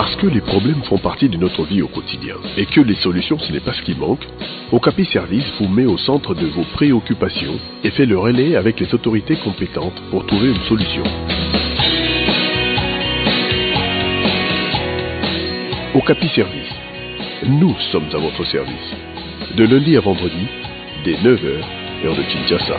Parce que les problèmes font partie de notre vie au quotidien et que les solutions ce n'est pas ce qui manque, Okapi Service vous met au centre de vos préoccupations et fait le relais avec les autorités compétentes pour trouver une solution. Okapi Service, nous sommes à votre service. De lundi à vendredi, dès 9h, heure de Kinshasa.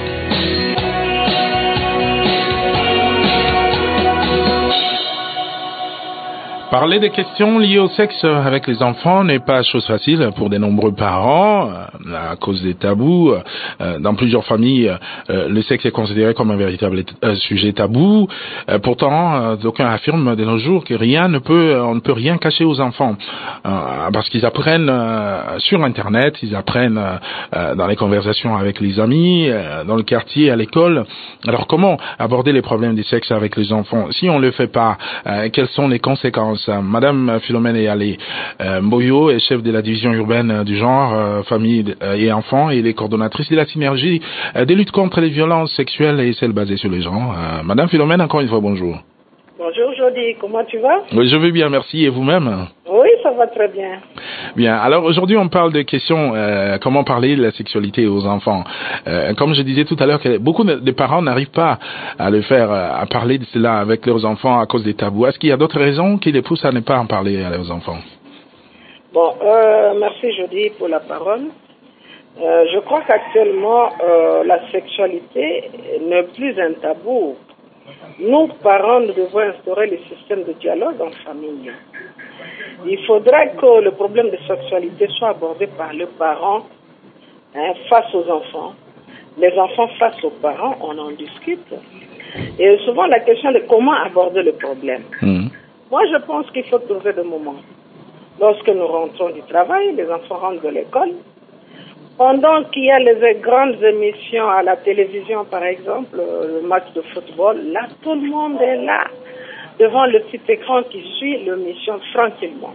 Parler des questions liées au sexe avec les enfants n'est pas chose facile pour de nombreux parents à cause des tabous. Dans plusieurs familles, le sexe est considéré comme un véritable sujet tabou. Pourtant, d'aucuns affirment de nos jours que on ne peut rien cacher aux enfants parce qu'ils apprennent sur Internet, ils apprennent dans les conversations avec les amis, dans le quartier, à l'école. Alors, comment aborder les problèmes du sexe avec les enfants? Si on ne le fait pas, quelles sont les conséquences? Madame Philomène Eyalé Mboyo est chef de la division urbaine du genre, famille et enfants et elle est coordonnatrice de la synergie de lutte contre les violences sexuelles et celles basées sur les genres. Madame Philomène, encore une fois, bonjour. Bonjour Jody, comment tu vas? Oui, je vais bien, merci. Et vous-même? Oui, ça va très bien. Bien, alors aujourd'hui on parle de questions, comment parler de la sexualité aux enfants. Comme je disais tout à l'heure, que beaucoup de parents n'arrivent pas à le faire, à parler de cela avec leurs enfants à cause des tabous. Est-ce qu'il y a d'autres raisons qui les poussent à ne pas en parler à leurs enfants? Bon, merci Jody pour la parole. Je crois qu'actuellement la sexualité n'est plus un tabou. Nous, parents, nous devons instaurer le système de dialogue en famille. Il faudra que le problème de sexualité soit abordé par le parent face aux enfants. Les enfants face aux parents, on en discute. Et souvent la question de comment aborder le problème. Moi, je pense qu'il faut trouver des moments. Lorsque nous rentrons du travail, les enfants rentrent de l'école. Pendant qu'il y a les grandes émissions à la télévision, par exemple, le match de football, là, tout le monde est là, devant le petit écran qui suit l'émission tranquillement.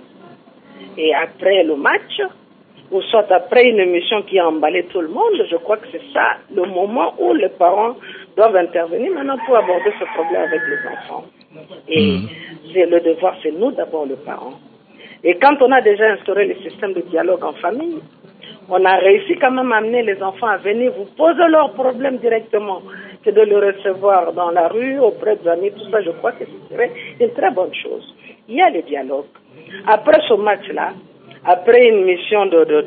Et après le match, ou soit après une émission qui a emballé tout le monde, je crois que c'est ça le moment où les parents doivent intervenir maintenant pour aborder ce problème avec les enfants. Et c'est le devoir, c'est nous d'abord les parents. Et quand on a déjà instauré le système de dialogue en famille, on a réussi quand même à amener les enfants à venir vous poser leurs problèmes directement, que de le recevoir dans la rue, auprès des amis, tout ça, je crois que ce serait une très bonne chose. Il y a le dialogue. Après ce match-là, après une mission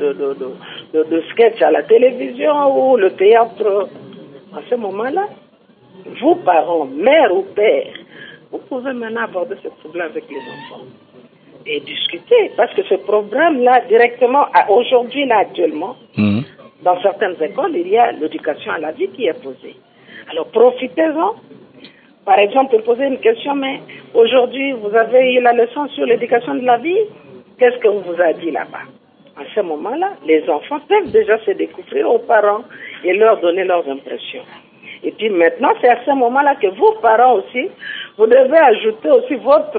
de sketch à la télévision ou le théâtre, à ce moment-là, vous, parents, mère ou père, vous pouvez maintenant aborder ce problème avec les enfants et discuter, parce que ce problème-là, directement, aujourd'hui, là, actuellement, dans certaines écoles, il y a l'éducation à la vie qui est posée. Alors, profitez-en. Par exemple, poser une question, mais aujourd'hui, vous avez eu la leçon sur l'éducation de la vie. Qu'est-ce qu'on vous a dit là-bas? À ce moment-là, les enfants peuvent déjà se découvrir aux parents et leur donner leurs impressions. Et puis maintenant, c'est à ce moment-là que vous, parents aussi, vous devez ajouter aussi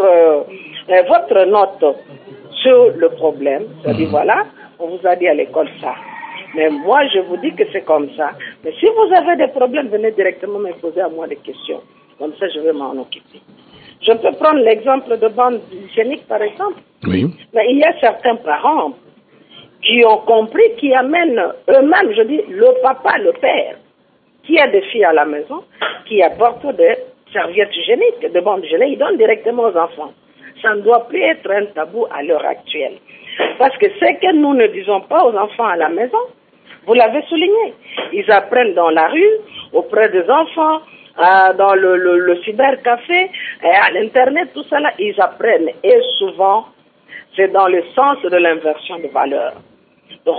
votre note sur le problème. C'est-à-dire, voilà, on vous a dit à l'école ça. Mais moi, je vous dis que c'est comme ça. Mais si vous avez des problèmes, venez directement me poser à moi des questions. Comme ça, je vais m'en occuper. Je peux prendre l'exemple de bandes hygiéniques, par exemple. Oui. Mais il y a certains parents qui ont compris, qui amènent eux-mêmes, je dis, le papa, le père, qui a des filles à la maison, qui apportent des serviettes hygiéniques, des bandes hygiéniques, ils donnent directement aux enfants. Ça ne doit plus être un tabou à l'heure actuelle. Parce que ce que nous ne disons pas aux enfants à la maison, vous l'avez souligné, ils apprennent dans la rue, auprès des enfants, dans le cybercafé, à l'internet, tout ça là, ils apprennent. Et souvent, c'est dans le sens de l'inversion de valeurs. Donc,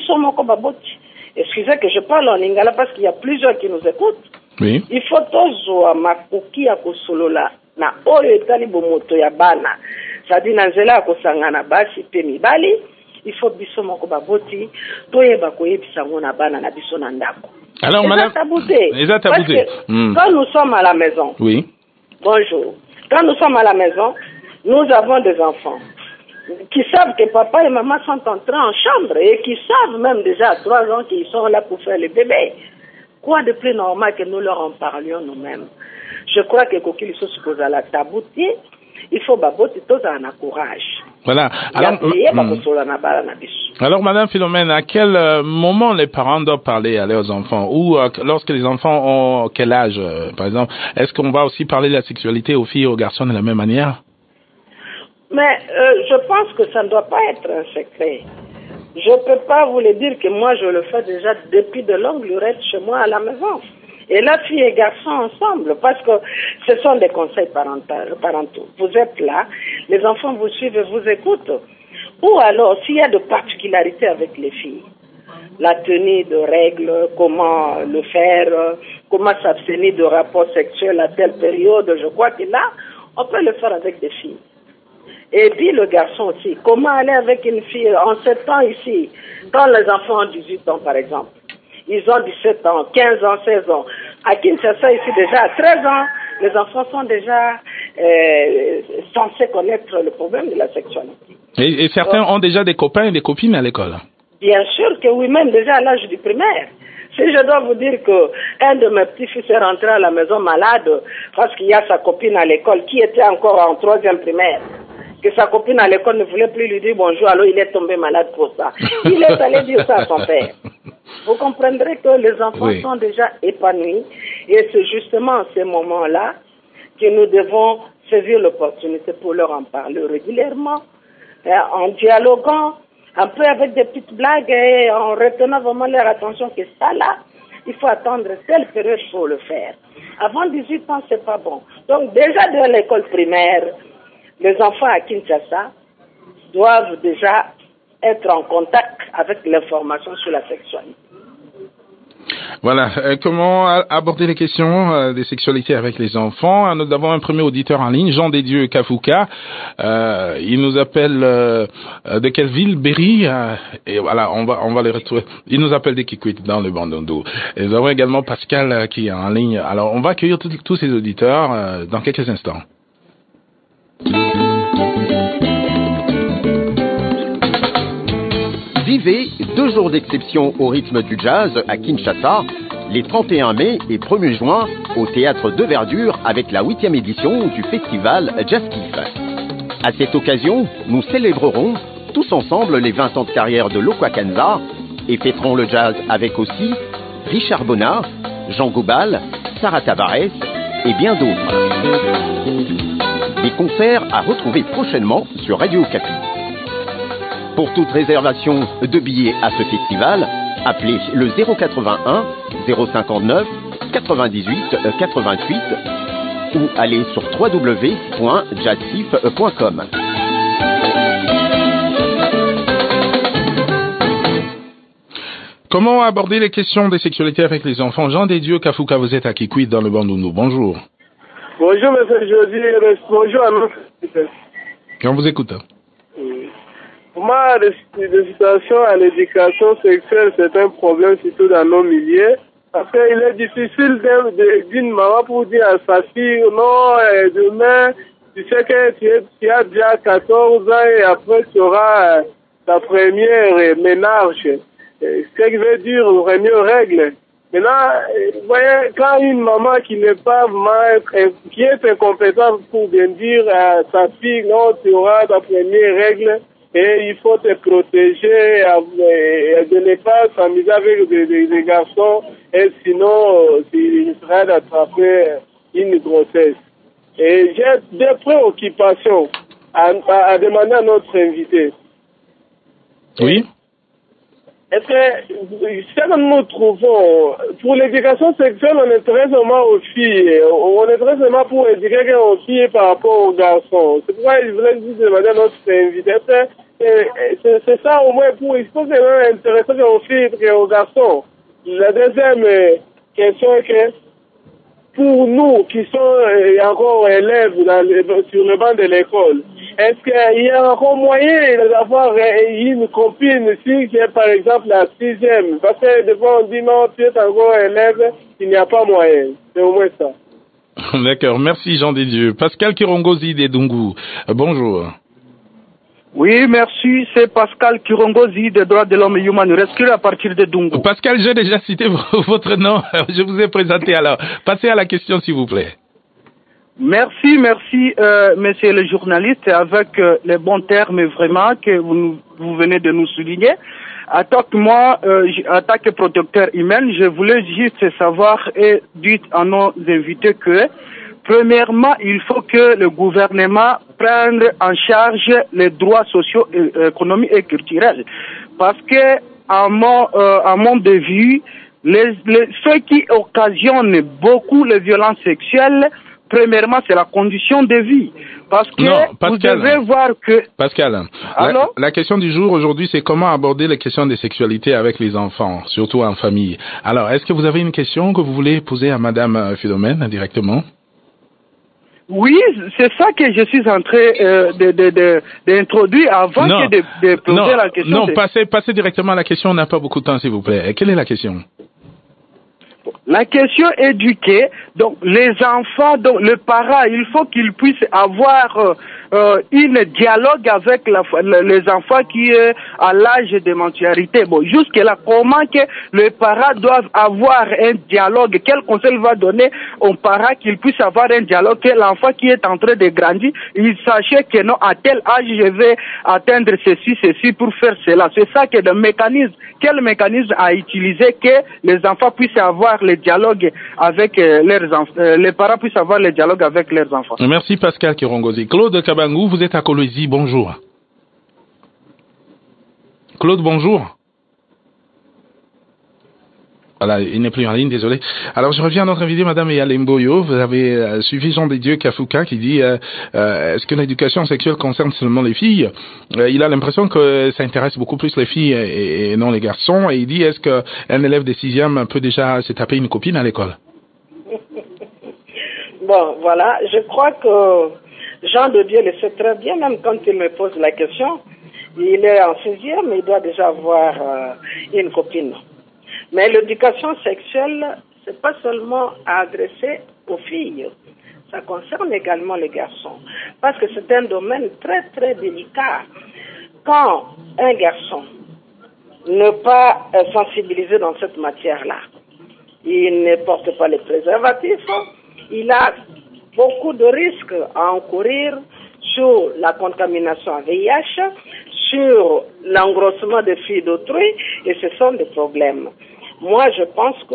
excusez que je parle en lingala parce qu'il y a plusieurs qui nous écoutent. Oui. Il faut toujours makuki ya kosolola na oyo etali bomoto ya bana. C'est-à-dire na nzela ya kosangana basi pe mibali, il faut biso moko baboti toyeba koyebisa ngo na bana na biso na ndako. Alors madame, quand nous sommes à la maison. Oui. Bonjour. Quand nous sommes à la maison, nous avons des enfants qui savent que papa et maman sont entrés en chambre et qui savent même déjà à 3 ans qu'ils sont là pour faire le bébé. Quoi de plus normal que nous leur en parlions nous-mêmes? Je crois que Kokili se suppose à la taboutie il faut baboti tous en courage. Voilà. Alors, Madame Philomène, à quel moment les parents doivent parler à leurs enfants, ou lorsque les enfants ont quel âge, par exemple? Est-ce qu'on va aussi parler de la sexualité aux filles et aux garçons de la même manière? Mais je pense que ça ne doit pas être un secret. Je ne peux pas vous le dire que moi je le fais déjà depuis de longues lurettes chez moi à la maison. Et là, filles et garçons ensemble, parce que ce sont des conseils parentaux. Vous êtes là, les enfants vous suivent et vous écoutent. Ou alors, s'il y a de particularités avec les filles, la tenue de règles, comment le faire, comment s'abstenir de rapports sexuels à telle période, je crois que là, on peut le faire avec des filles. Et puis le garçon aussi, comment aller avec une fille en 7 ans ici, quand les enfants ont 18 ans par exemple. Ils ont 17 ans, 15 ans, 16 ans. À Kinshasa, ici, déjà, à 13 ans, les enfants sont déjà censés connaître le problème de la sexualité. Et certains ont déjà des copains et des copines à l'école? Bien sûr que oui, même déjà à l'âge du primaire. Si je dois vous dire qu'un de mes petits-fils est rentré à la maison malade parce qu'il y a sa copine à l'école qui était encore en 3e primaire, que sa copine à l'école ne voulait plus lui dire bonjour, alors il est tombé malade pour ça. Il est allé dire ça à son père. Vous comprendrez que les enfants sont déjà épanouis et c'est justement à ces moments-là que nous devons saisir l'opportunité pour leur en parler régulièrement, en dialoguant, un peu avec des petites blagues et en retenant vraiment leur attention que ça là, il faut attendre telle période pour le faire. Avant 18 ans, c'est pas bon. Donc déjà dans l'école primaire, les enfants à Kinshasa doivent déjà être en contact avec l'information sur la sexualité. Voilà. Comment aborder les questions des sexualités avec les enfants? Nous avons un premier auditeur en ligne, Jean Desdieux Kafouka. Il nous appelle de quelle ville? Berry. Et voilà, on va les retrouver. Il nous appelle de Kikwit dans le Bandundu. Et nous avons également Pascal qui est en ligne. Alors, on va accueillir tous ces auditeurs dans quelques instants. Vivez 2 jours d'exception au rythme du jazz à Kinshasa, les 31 mai et 1er juin au Théâtre de Verdure avec la 8e édition du festival Jazz Kiff. À cette occasion, nous célébrerons tous ensemble les 20 ans de carrière de Lokwa Kanza et fêterons le jazz avec aussi Richard Bonnat, Jean Gobal, Sarah Tavares et bien d'autres. Des concerts à retrouver prochainement sur Radio Okapi. Pour toute réservation de billets à ce festival, appelez le 081 059 98 88 ou allez sur www.jazzkiff.com. Comment aborder les questions des sexualités avec les enfants? Jean Desdieux Kafouka, vous êtes à Kikwit dans le Bandundu. Bonjour. Bonjour, M. Jody. Bonjour à nous. On vous écoute. Pour moi, la situation à l'éducation sexuelle, c'est un problème surtout dans nos milieux. Parce qu'il est difficile d'une maman pour dire à sa fille, non, demain, tu sais que tu as déjà 14 ans et après tu auras ta première ménage. Ce qui veut dire première règle. Maintenant, vous voyez, quand une maman qui n'est pas vraiment, qui est incompétente pour bien dire à sa fille, non, tu auras ta première règle, et il faut te protéger de ne pas s'amuser avec des garçons, et sinon, il sera d'attraper une grossesse. Et j'ai 2 préoccupations à demander à notre invité. Oui. Est-ce que ce que nous trouvons, pour l'éducation sexuelle, on est très seulement aux filles, on est très seulement pour éduquer aux filles par rapport aux garçons. C'est pourquoi je voulais juste demander à notre invité. C'est ça au moins pour, il faut que c'est même intéressant aux filles et aux garçons. La deuxième question est que pour nous qui sommes encore élèves sur le banc de l'école, est-ce qu'il y a encore moyen d'avoir une copine ici qui est par exemple la 6e? Parce que des fois on dit non, tu es encore élève, il n'y a pas moyen. C'est au moins ça. D'accord, merci Jean Desdieux. Pascal Kirongozi des Dungu, bonjour. Oui, merci. C'est Pascal Kirongozi des droits de l'homme et Human Rescue à partir de Dungu. Pascal, j'ai déjà cité votre nom. Je vous ai présenté alors. Passez à la question, s'il vous plaît. Merci, monsieur le journaliste, avec les bons termes vraiment que vous venez de nous souligner. En tant que protecteur humain, je voulais juste savoir et dire à nos invités que, premièrement, il faut que le gouvernement prenne en charge les droits sociaux, économiques et culturels. Parce que, à mon vue, ce qui occasionne beaucoup les violences sexuelles, premièrement, c'est la condition de vie. Parce que non, Pascal, vous devez voir que... Pascal, la question du jour aujourd'hui, c'est comment aborder les questions de sexualité avec les enfants, surtout en famille. Alors, est-ce que vous avez une question que vous voulez poser à Madame Philomène directement? Oui, c'est ça que je suis en train d'introduire avant de poser la question. Non, passez directement à la question, on n'a pas beaucoup de temps, s'il vous plaît. Quelle est la question? La question éduquée, donc les enfants, donc le parent, il faut qu'il puisse avoir un dialogue avec les enfants qui est à l'âge de maturité. Bon, jusque-là, comment que les parents doivent avoir un dialogue? Quel conseil va donner aux parents qu'il puisse avoir un dialogue, que l'enfant qui est en train de grandir, il sache que non, à tel âge, je vais atteindre ceci pour faire cela. C'est ça que le mécanisme, quel mécanisme à utiliser que les enfants puissent avoir le dialogue avec leurs enfants, les parents puissent avoir le dialogue avec leurs enfants. Merci Pascal Kirongozi. Claude Kabangou, vous êtes à Kolwezi, bonjour. Claude, bonjour. Voilà, il n'est plus en ligne, désolé. Alors, je reviens à notre invité, Madame Yalemboyo. Vous avez suivi Jean des Dieux Kafuka qui dit est-ce que l'éducation sexuelle concerne seulement les filles? Il a l'impression que ça intéresse beaucoup plus les filles et non les garçons. Et il dit est-ce qu'un élève de 6e peut déjà se taper une copine à l'école? Bon, voilà. Je crois que Jean de Dieu le sait très bien, même quand il me pose la question. Il est en 6e, mais il doit déjà avoir une copine. Mais l'éducation sexuelle, c'est pas seulement à adresser aux filles, ça concerne également les garçons. Parce que c'est un domaine très très délicat. Quand un garçon n'est pas sensibilisé dans cette matière-là, il ne porte pas les préservatifs, il a beaucoup de risques à encourir sur la contamination à VIH, sur l'engrossement des filles d'autrui, et ce sont des problèmes. Moi, je pense que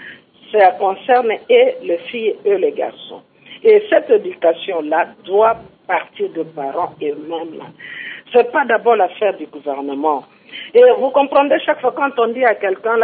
ça concerne et les filles et les garçons. Et cette éducation-là doit partir des parents eux-mêmes. Ce n'est pas d'abord l'affaire du gouvernement. Et vous comprenez, chaque fois quand on dit à quelqu'un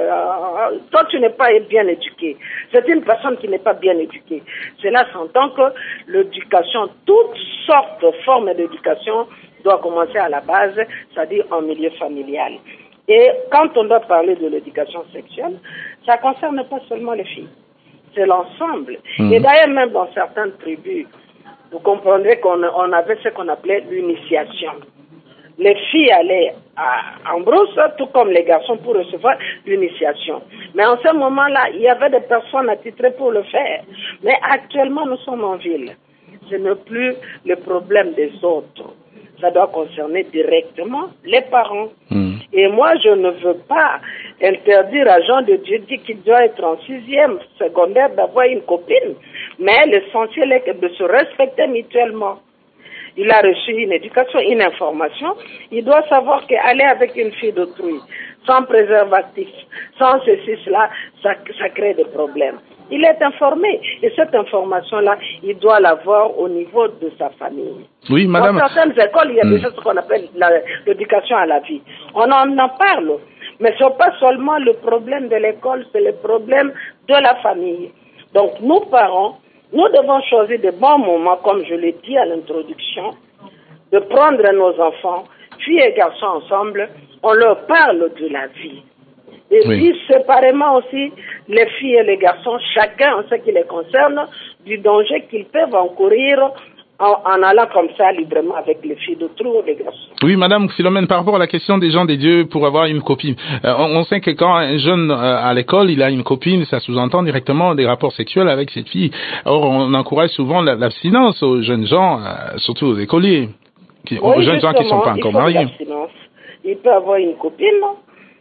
là, toi tu n'es pas bien éduqué. C'est une personne qui n'est pas bien éduquée. Cela s'entend que l'éducation, toutes sortes de formes d'éducation doit commencer à la base, c'est-à-dire en milieu familial. Et quand on doit parler de l'éducation sexuelle, ça ne concerne pas seulement les filles, c'est l'ensemble. Et d'ailleurs, même dans certaines tribus, vous comprendrez qu'on avait ce qu'on appelait l'initiation. Les filles allaient en brousse, tout comme les garçons, pour recevoir l'initiation. Mais en ce moment-là, il y avait des personnes attitrées pour le faire. Mais actuellement, nous sommes en ville. Ce n'est plus le problème des autres. Ça doit concerner directement les parents. Et moi, je ne veux pas interdire à Jean de Dieu qu'il doit être en 6e secondaire d'avoir une copine. Mais l'essentiel est de se respecter mutuellement. Il a reçu une éducation, une information. Il doit savoir qu'aller avec une fille d'autrui, sans préservatif, sans ceci, cela, ça crée des problèmes. Il est informé. Et cette information-là, il doit l'avoir au niveau de sa famille. Oui, madame. Dans certaines écoles, il y a déjà ce qu'on appelle l'éducation à la vie. On en parle. Mais ce n'est pas seulement le problème de l'école, c'est le problème de la famille. Donc, nous, parents, nous devons choisir de bons moments, comme je l'ai dit à l'introduction, de prendre nos enfants, filles et garçons ensemble, on leur parle de la vie. Et puis, séparément aussi, les filles et les garçons, chacun en ce qui les concerne, du danger qu'ils peuvent encourir en allant comme ça librement avec les filles d'autrui ou les garçons. Oui, madame Philomène, par rapport à la question des gens des dieux pour avoir une copine, on sait que quand un jeune à l'école, il a une copine, ça sous-entend directement des rapports sexuels avec cette fille. Or, on encourage souvent l'abstinence aux jeunes gens, surtout aux écoliers, aux jeunes gens qui ne sont pas encore mariés. Il peut avoir une copine,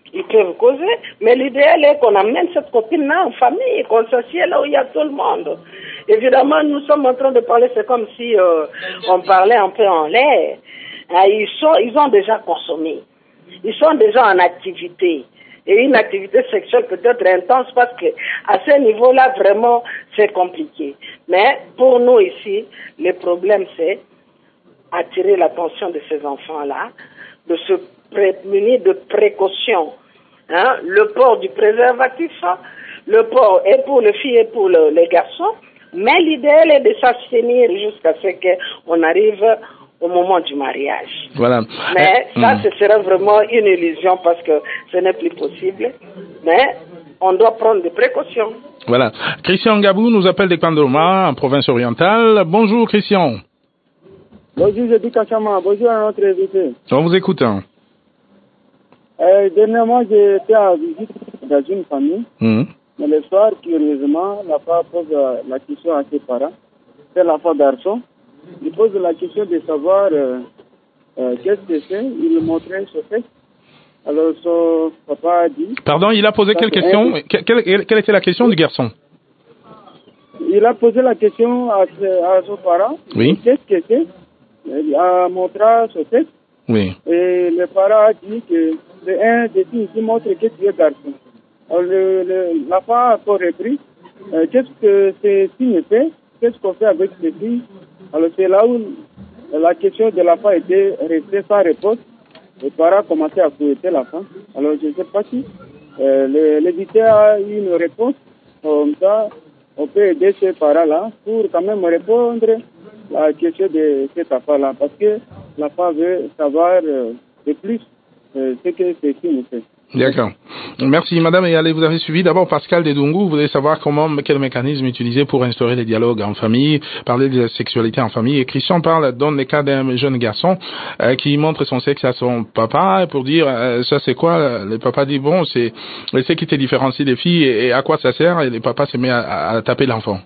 Ils peuvent causer, mais l'idéal est qu'on amène cette copine-là en famille, qu'on s'assied là où il y a tout le monde. Évidemment, nous sommes en train de parler, c'est comme si on parlait un peu en l'air. Ils ont déjà consommé. Ils sont déjà en activité. Et une activité sexuelle peut-être intense parce que à ce niveau-là, vraiment, c'est compliqué. Mais pour nous ici, le problème, c'est attirer l'attention de ces enfants-là, de se prémunir de précautions. Hein? Le port du préservatif, le port est pour les filles et pour les garçons, mais l'idéal est de s'abstenir jusqu'à ce qu'on arrive au moment du mariage. Voilà. Mais ça, ce serait vraiment une illusion parce que ce n'est plus possible. Mais on doit prendre des précautions. Voilà. Christian Gabou nous appelle de Kandoma, en province orientale. Bonjour Christian. Bonjour, je dis Kachama. Bonjour à notre invité. On vous écoute. Dernièrement, j'étais à visite dans une famille. Mais le soir, curieusement, la femme pose la question à ses parents. C'est la femme garçon. Il pose la question de savoir qu'est-ce que c'est. Il montrait ce fait. Alors son papa a dit... Pardon, il a posé quelle question? Quelle était la question du garçon? Il a posé la question à son parent. Oui. Qu'est-ce que c'est? Il a montré ce fait. Oui. Et le parent a dit que c'est un des signes qui montre que tu es garçon. Alors la femme a encore repris. Qu'est-ce que ces signes fait? Qu'est-ce qu'on fait avec ces signes? Alors c'est là où la question de la femme était restée sans réponse. Le parent a commencé à fouetter la femme. Alors je ne sais pas si l'éditeur a eu une réponse. Comme ça, on peut aider ces parents-là pour quand même répondre à la question de cette affaire-là. Parce que la femme veut savoir de plus ce que ces signes fait. D'accord. Merci, madame. Et allez, vous avez suivi d'abord Pascal Dedungu. Vous voulez savoir quel mécanisme utiliser pour instaurer les dialogues en famille, parler de la sexualité en famille. Et Christian donne le cas d'un jeune garçon qui montre son sexe à son papa pour dire ça c'est quoi. Le papa dit bon, c'est qui te différencie des filles et à quoi ça sert. Et le papa se met à taper l'enfant.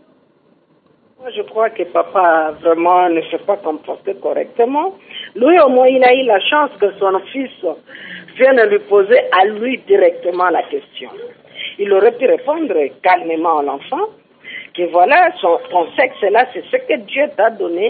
Moi, je crois que papa vraiment ne s'est pas comporté correctement. Lui, au moins, il a eu la chance que son fils vienne lui poser à lui directement la question. Il aurait pu répondre calmement à l'enfant que voilà, ton sexe là, c'est ce que Dieu t'a donné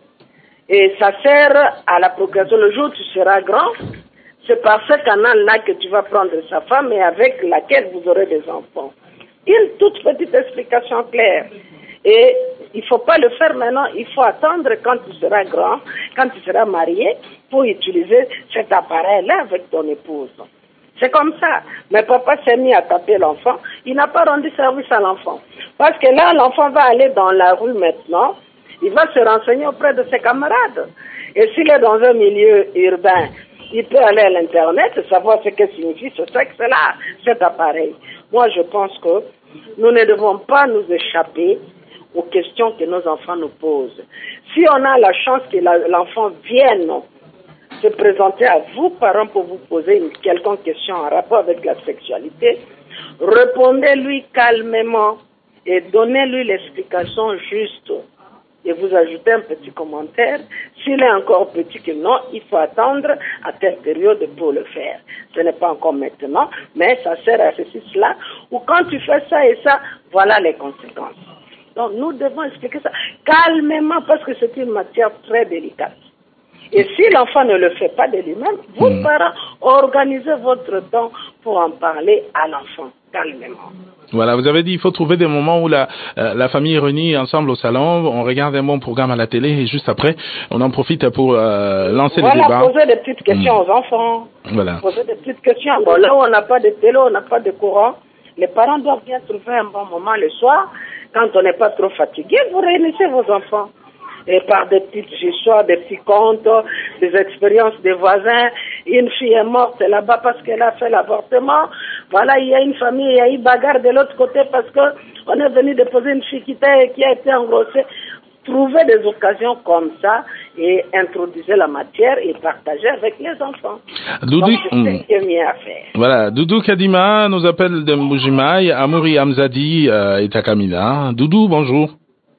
et ça sert à la procréation. Le jour où tu seras grand, c'est par ce canal-là que tu vas prendre sa femme et avec laquelle vous aurez des enfants. Une toute petite explication claire. Et il ne faut pas le faire maintenant, il faut attendre quand tu seras grand, quand tu seras marié, pour utiliser cet appareil-là avec ton épouse. C'est comme ça. Mais papa s'est mis à taper l'enfant, il n'a pas rendu service à l'enfant. Parce que là, l'enfant va aller dans la rue maintenant, il va se renseigner auprès de ses camarades. Et s'il est dans un milieu urbain, il peut aller à l'Internet et savoir ce que signifie ce sexe-là, cet appareil. Moi, je pense que nous ne devons pas nous échapper aux questions que nos enfants nous posent. Si on a la chance que l'enfant vienne se présenter à vous, parents, pour vous poser une quelconque question en rapport avec la sexualité, répondez-lui calmement et donnez-lui l'explication juste. Et vous ajoutez un petit commentaire. S'il est encore petit que non, il faut attendre à telle période pour le faire. Ce n'est pas encore maintenant, mais ça sert à ceci, cela. Ou quand tu fais ça et ça, voilà les conséquences. Donc nous devons expliquer ça calmement parce que c'est une matière très délicate. Et si l'enfant ne le fait pas de lui-même, vous, parents, organisez votre temps pour en parler à l'enfant calmement. Voilà, vous avez dit il faut trouver des moments où la famille est réunie ensemble au salon, on regarde un bon programme à la télé et juste après, on en profite pour lancer le débat. Voilà, poser des petites questions aux enfants. Voilà. Poser des petites questions. Bon, là où on n'a pas de télé, on n'a pas de courant, les parents doivent bien trouver un bon moment le soir. Quand on n'est pas trop fatigué, vous réunissez vos enfants. Et par des petites histoires, des petits contes, des expériences des voisins. Une fille est morte là-bas parce qu'elle a fait l'avortement. Voilà, il y a une famille, il y a eu bagarre de l'autre côté parce qu'on est venu déposer une fille qui a été engrossée. Trouvez des occasions comme ça et introduisez la matière et partagez avec les enfants. Doudou, donc, c'est ce qui est mieux à faire. Voilà, Doudou Kadima nous appelle de Mbujimaï, Amouri Hamzadi et Takamina. Doudou, bonjour.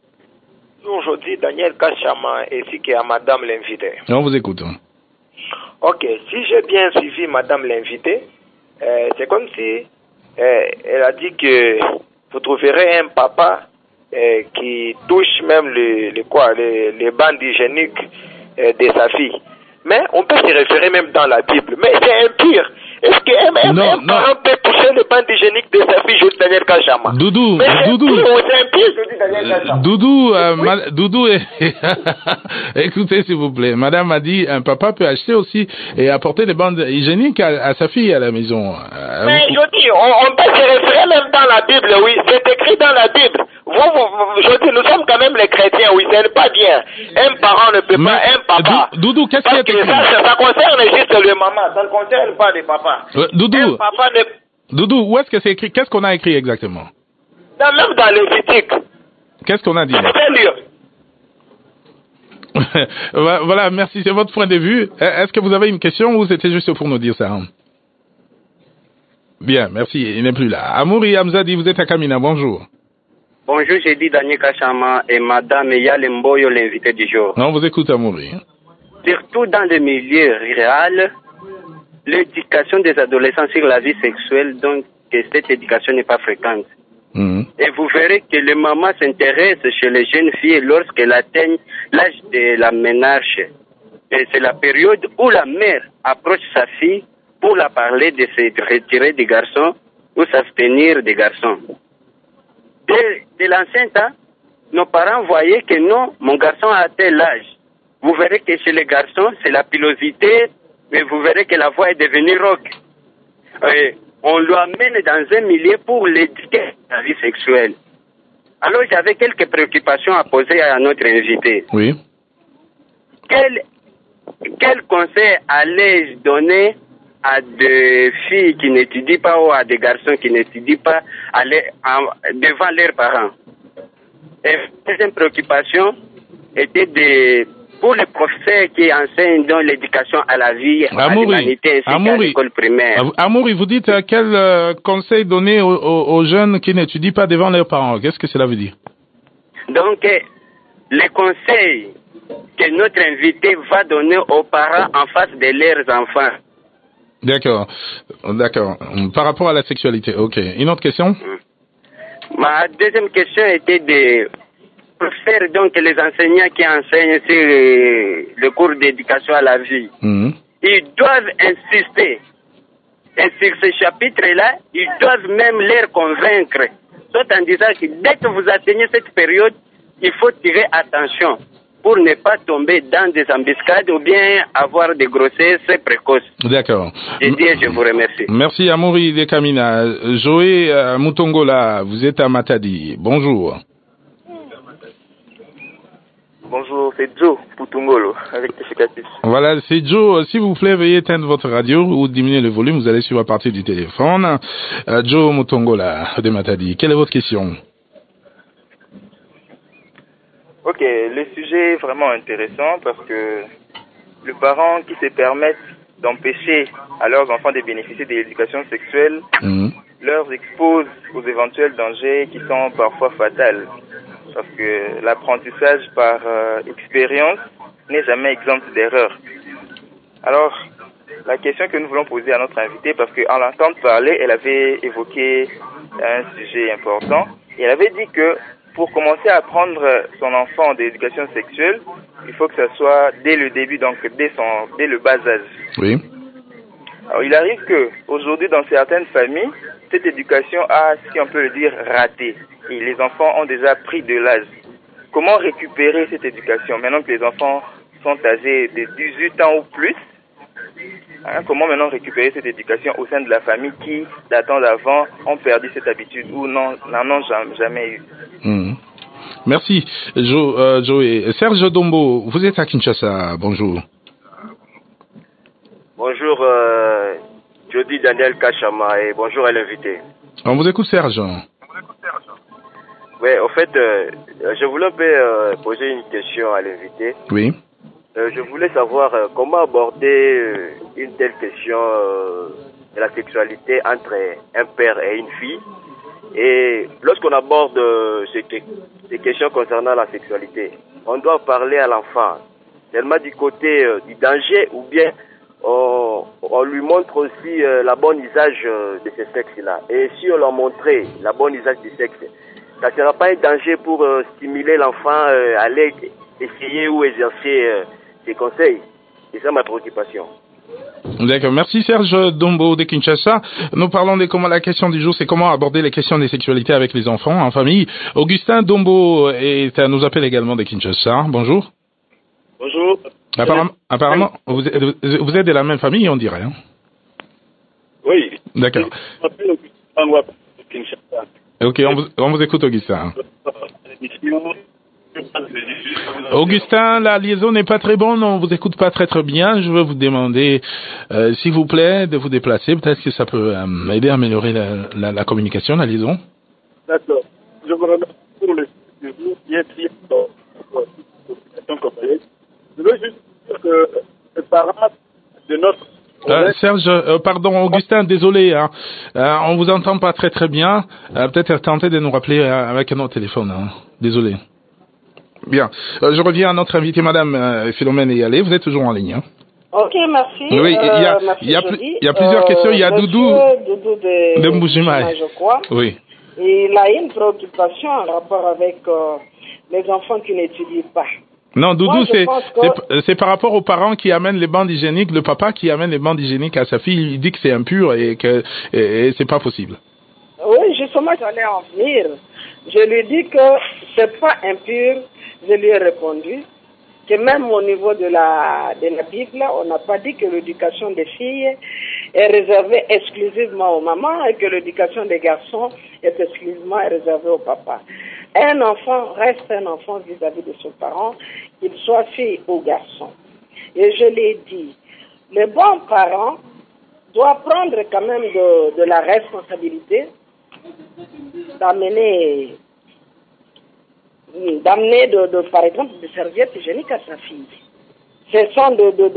Bonjour, je dis Daniel Kachama ainsi qu'à madame l'invitée. On vous écoute. Ok, si j'ai bien suivi madame l'invitée, c'est comme si elle a dit que vous trouverez un papa qui touche même les bandes hygiéniques de sa fille. Mais on peut se référer même dans la Bible. Mais c'est impur. Est-ce qu'un parent peut toucher les bandes hygiéniques de sa fille, juste Daniel Kachama? Doudou, Doudou, écoutez s'il vous plaît. Madame a dit un papa peut acheter aussi et apporter des bandes hygiéniques à sa fille à la maison. Mais je dis, on peut se référer même dans la Bible, oui. C'est écrit dans la Bible. Je dis, nous sommes quand même les chrétiens, oui, ce n'est pas bien. Un parent ne peut pas, un papa. Doudou, qu'est-ce qui est écrit? Ça concerne juste le maman, ça ne concerne pas les papas. Doudou, où est-ce que c'est écrit? Qu'est-ce qu'on a écrit exactement? Même dans Lévitique. Qu'est-ce qu'on a dit? Voilà, merci, c'est votre point de vue. Est-ce que vous avez une question ou c'était juste pour nous dire ça? Bien, merci, il n'est plus là. Amouri Hamzadi, vous êtes à Kamina, bonjour. Bonjour, j'ai dit Daniel Kachama et Madame Yale Mboyo, l'invité du jour. On vous écoute, Amouri. Surtout dans les milieux ruraux, l'éducation des adolescents sur la vie sexuelle, donc cette éducation n'est pas fréquente. Et vous verrez que les mamans s'intéressent chez les jeunes filles lorsqu'elles atteignent l'âge de la ménage. Et c'est la période où la mère approche sa fille pour la parler de se retirer des garçons ou s'abstenir des garçons. De l'ancien temps, nos parents voyaient que non, mon garçon a tel âge. Vous verrez que chez les garçons, c'est la pilosité, mais vous verrez que la voix est devenue rauque. On l'amène dans un milieu pour l'éduquer à la vie sexuelle. Alors j'avais quelques préoccupations à poser à notre invité. Oui. Quel conseil allais-je donner à des filles qui n'étudient pas ou à des garçons qui n'étudient pas devant leurs parents? Et la deuxième préoccupation était pour les professeurs qui enseignent dans l'éducation à la vie, à l'humanité, ainsi qu'à l'école primaire. Amouri, vous dites quel conseil donner aux jeunes qui n'étudient pas devant leurs parents? Qu'est-ce que cela veut dire? Donc, les conseils que notre invité va donner aux parents en face de leurs enfants. D'accord. Par rapport à la sexualité, ok. Une autre question? Ma deuxième question était de faire donc les enseignants qui enseignent sur le cours d'éducation à la vie. Ils doivent insister. Et sur ce chapitre-là, ils doivent même les convaincre. Soit en disant que dès que vous atteignez cette période, il faut tirer attention pour ne pas tomber dans des embuscades ou bien avoir des grossesses précoces. D'accord. Je vous remercie. Merci Amouri de Kamina. Joé Mutongola, vous êtes à Matadi. Bonjour. Bonjour, c'est Joe Putungolo, rectificatif. Voilà, c'est Joe. S'il vous plaît, veuillez éteindre votre radio ou diminuer le volume. Vous allez suivre à partir du téléphone. Joe Mutongola de Matadi. Quelle est votre question? Ok, le sujet est vraiment intéressant parce que les parents qui se permettent d'empêcher à leurs enfants de bénéficier de l'éducation sexuelle leur exposent aux éventuels dangers qui sont parfois fatals. Parce que l'apprentissage par expérience n'est jamais exempt d'erreur. Alors, la question que nous voulons poser à notre invitée, parce qu'en l'entendant parler, elle avait évoqué un sujet important. Et elle avait dit que pour commencer à apprendre son enfant de l'éducation sexuelle, il faut que ça soit dès le début, donc dès le bas âge. Oui. Alors, il arrive que aujourd'hui, dans certaines familles, cette éducation a, si on peut le dire, raté. Et les enfants ont déjà pris de l'âge. Comment récupérer cette éducation maintenant que les enfants sont âgés de 18 ans ou plus? Comment maintenant récupérer cette éducation au sein de la famille qui, datant d'avant, ont perdu cette habitude ou n'en ont jamais eu? Merci, Joé. Serge Dombo, vous êtes à Kinshasa. Bonjour. Bonjour, je dis Daniel Kachama et bonjour à l'invité. On vous écoute, Serge. Oui, en fait, je voulais poser une question à l'invité. Oui. Je voulais savoir comment aborder une telle question de la sexualité entre un père et une fille. Et lorsqu'on aborde ces questions concernant la sexualité, on doit parler à l'enfant, seulement du côté du danger ou bien on lui montre aussi la bonne usage de ce sexe-là. Et si on leur montrait la bonne usage du sexe, ça ne sera pas un danger pour stimuler l'enfant à aller essayer ou exercer ses conseils. C'est ça ma préoccupation. D'accord. Merci Serge Dombo de Kinshasa. Nous parlons de comment la question du jour, c'est comment aborder les questions des sexualités avec les enfants en famille. Augustin Dombo nous appelle également de Kinshasa. Bonjour. Bonjour. Apparemment, vous êtes de la même famille, on dirait. Hein? Oui. D'accord. Je m'appelle Augustin de Kinshasa. Ok, on vous écoute, Augustin. Augustin, la liaison n'est pas très bonne, on vous écoute pas très bien. Je veux vous demander, s'il vous plaît, de vous déplacer. Peut-être que ça peut aider à améliorer la communication, la liaison. D'accord. Je vous remercie pour le séjour qui est pris dans la communication. Je veux juste dire que les parents de notre... Serge, pardon, Augustin, désolé, hein. On vous entend pas très bien. Peut-être tenter de nous rappeler avec un autre téléphone. Hein. Désolé. Bien. Je reviens à notre invité, Madame Philomène Eyalé. Vous êtes toujours en ligne. Hein. Ok, merci. Oui, il y a plusieurs questions. Il y a Doudou de Mboujimaï, je crois. Oui. Il a une préoccupation en rapport avec les enfants qui n'étudient pas. Non, Doudou, c'est par rapport aux parents qui amènent les bandes hygiéniques, le papa qui amène les bandes hygiéniques à sa fille, il dit que c'est impur et que c'est pas possible. Oui, justement, j'allais en venir. Je lui dis que c'est pas impur. Je lui ai répondu que même au niveau de la Bible, on n'a pas dit que l'éducation des filles est réservée exclusivement aux mamans et que l'éducation des garçons est exclusivement réservée au papa. Un enfant reste un enfant vis-à-vis de ses parents, qu'il soit fille ou garçon. Et je l'ai dit, les bons parents doivent prendre quand même de la responsabilité d'amener par exemple des serviettes hygiéniques à sa fille. Ce sont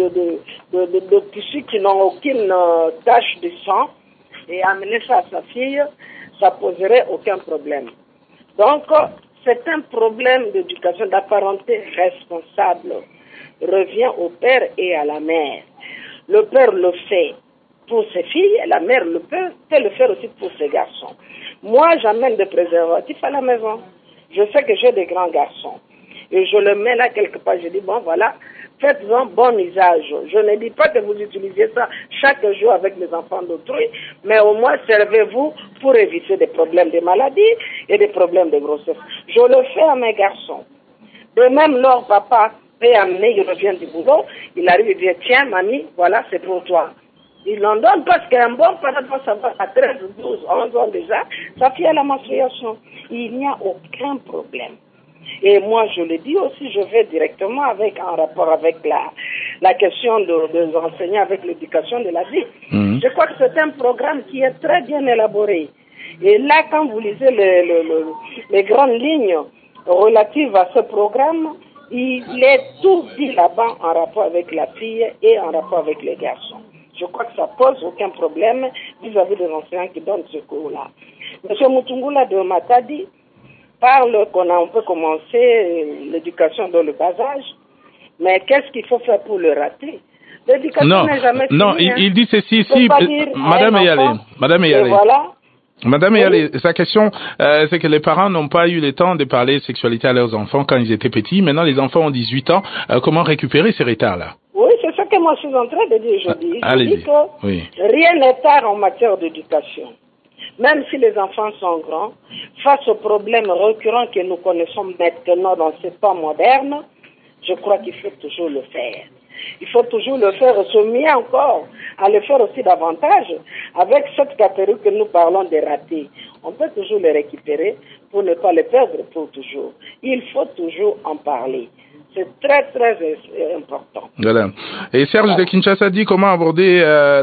de tissus qui n'ont aucune tache de sang et amener ça à sa fille, ça poserait aucun problème. Donc, c'est un problème d'éducation, d'apparenté responsable. Revient au père et à la mère. Le père le fait pour ses filles, la mère peut le faire aussi pour ses garçons. Moi, j'amène des préservatifs à la maison. Je sais que j'ai des grands garçons. Et je le mets là quelque part. Je dis, bon, voilà, faites-en bon usage. Je ne dis pas que vous utilisez ça chaque jour avec les enfants d'autrui, mais au moins servez-vous pour éviter des problèmes de maladie et des problèmes de grossesse. Je le fais à mes garçons. De même, leur papa peut amener, il revient du boulot, il arrive et dit, tiens, mamie, voilà, c'est pour toi. Il l'en donne parce qu'un bon parent doit savoir à 13, 12, 11 ans déjà, sa fille a la menstruation. Il n'y a aucun problème. Et moi, je le dis aussi, je vais directement en rapport avec la question des enseignants avec l'éducation de la vie. Mmh. Je crois que c'est un programme qui est très bien élaboré. Et là, quand vous lisez les grandes lignes relatives à ce programme, il est tout dit là-bas en rapport avec la fille et en rapport avec les garçons. Je crois que ça pose aucun problème vis-à-vis des enseignants qui donnent ce cours-là. M. Mutungula de Matadi parle qu'on peut commencer l'éducation dans le bas âge, mais qu'est-ce qu'il faut faire pour le rater? L'éducation n'est jamais finie. Non, il dit ceci, Madame Eyalé. Voilà. Madame Eyalé, sa question, c'est que les parents n'ont pas eu le temps de parler sexualité à leurs enfants quand ils étaient petits. Maintenant, les enfants ont 18 ans. Comment récupérer ces retards-là? Oui, c'est ce que moi je suis en train de dire. Je dis que rien n'est tard en matière d'éducation. Même si les enfants sont grands, face aux problèmes récurrents que nous connaissons maintenant dans ce temps moderne, je crois qu'il faut toujours le faire. Il faut toujours le faire, se mieux encore, à le faire aussi davantage, avec cette catégorie que nous parlons des ratés. On peut toujours les récupérer pour ne pas les perdre pour toujours. Il faut toujours en parler. C'est très, très important. Voilà. Et Serge de Kinshasa dit comment aborder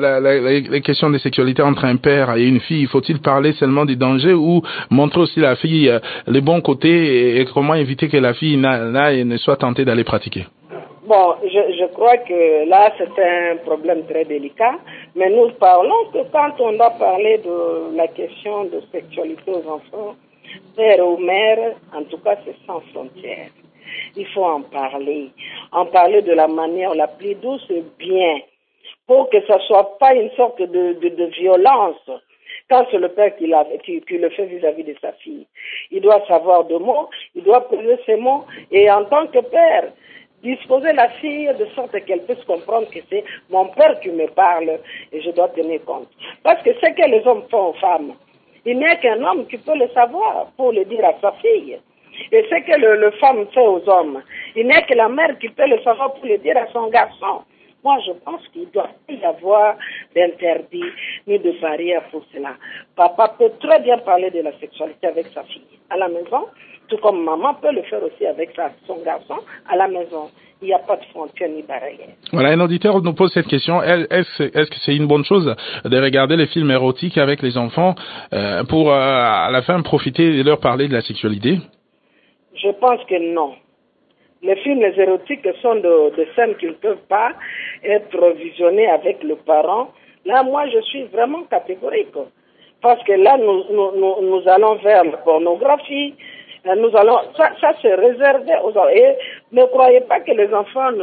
les questions de sexualité entre un père et une fille. Faut-il parler seulement des dangers ou montrer aussi la fille les bons côtés et comment éviter que la fille ne soit tentée d'aller pratiquer? Bon, je crois que là, c'est un problème très délicat, mais nous parlons que quand on doit parler de la question de sexualité aux enfants, père ou mère, en tout cas, c'est sans frontières. Il faut en parler de la manière la plus douce et bien, pour que ça soit pas une sorte de violence. Quand c'est le père qui le fait vis-à-vis de sa fille, il doit savoir de mots, il doit peser ses mots, et en tant que père, disposer la fille de sorte qu'elle puisse comprendre que c'est mon père qui me parle et je dois tenir compte. Parce que ce que les hommes font aux femmes, il n'y a qu'un homme qui peut le savoir pour le dire à sa fille. Et ce que le femme fait aux hommes, il n'y a que la mère qui peut le savoir pour le dire à son garçon. Moi, je pense qu'il doit pas y avoir d'interdit ni de barrière pour cela. Papa peut très bien parler de la sexualité avec sa fille à la maison, tout comme maman peut le faire aussi avec son garçon à la maison. Il n'y a pas de frontière ni barrière. Voilà, un auditeur nous pose cette question. Est-ce que c'est une bonne chose de regarder les films érotiques avec les enfants pour à la fin profiter et leur parler de la sexualité? Je pense que non. Les films érotiques sont de scènes qui ne peuvent pas être visionnées avec le parent. Là, moi, je suis vraiment catégorique. Parce que là, nous allons vers la pornographie. Ça c'est réservé aux enfants. Et ne croyez pas que les enfants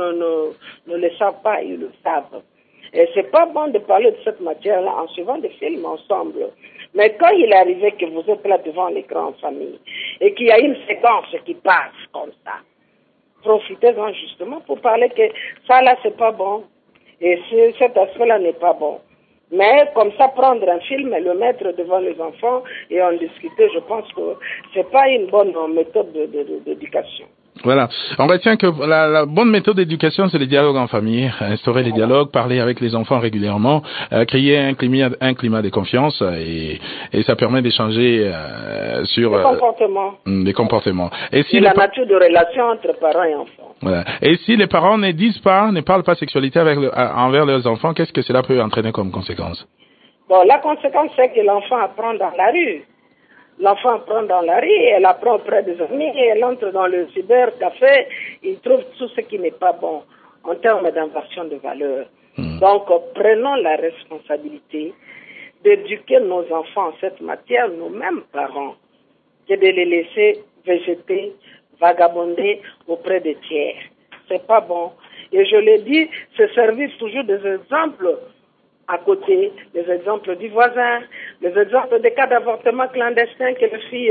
ne le savent pas, ils le savent. Et c'est pas bon de parler de cette matière-là en suivant des films ensemble. Mais quand il est arrivé que vous êtes là devant l'écran en famille et qu'il y a une séquence qui passe comme ça, profitez-en justement pour parler que ça là c'est pas bon et cet aspect-là n'est pas bon. Mais comme ça, prendre un film et le mettre devant les enfants et en discuter, je pense que c'est pas une bonne méthode d'éducation. Voilà. On retient que la bonne méthode d'éducation, c'est le dialogue en famille, instaurer les dialogues, parler avec les enfants régulièrement, créer un climat de confiance et ça permet d'échanger sur les comportements. Et si la nature de relation entre parents et enfants. Voilà. Et si les parents ne parlent pas sexualité envers leurs enfants, qu'est-ce que cela peut entraîner comme conséquence? Bon, la conséquence, c'est que l'enfant apprend dans la rue. L'enfant apprend dans la rue, elle apprend auprès des amis, elle entre dans le cybercafé, il trouve tout ce qui n'est pas bon en termes d'inversion de valeurs. Donc, prenons la responsabilité d'éduquer nos enfants en cette matière, nous-mêmes parents, que de les laisser végéter, vagabonder auprès des tiers. C'est pas bon. Et je l'ai dit, se servir toujours des exemples à côté, les exemples du voisin, les exemples des cas d'avortement clandestin que les filles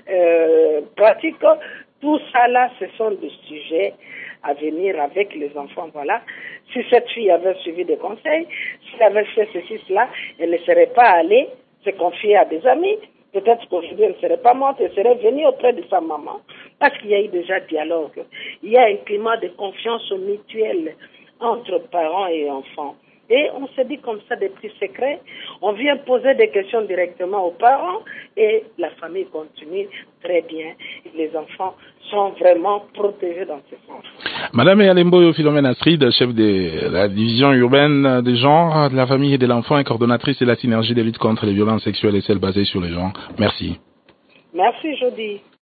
pratiquent. Tout ça là, ce sont des sujets à venir avec les enfants. Voilà. Si cette fille avait suivi des conseils, si elle avait fait ceci, cela, elle ne serait pas allée se confier à des amis. Peut-être qu'aujourd'hui, elle ne serait pas morte, elle serait venue auprès de sa maman. Parce qu'il y a eu déjà dialogue. Il y a un climat de confiance mutuelle entre parents et enfants. Et on se dit comme ça des petits secrets, on vient poser des questions directement aux parents et la famille continue très bien. Et les enfants sont vraiment protégés dans ce sens. Madame Yalembo Philomène Astrid, chef de la division urbaine des genres, de la famille et de l'enfant et coordonnatrice de la synergie de lutte contre les violences sexuelles et celles basées sur les genres. Merci. Merci, Jody.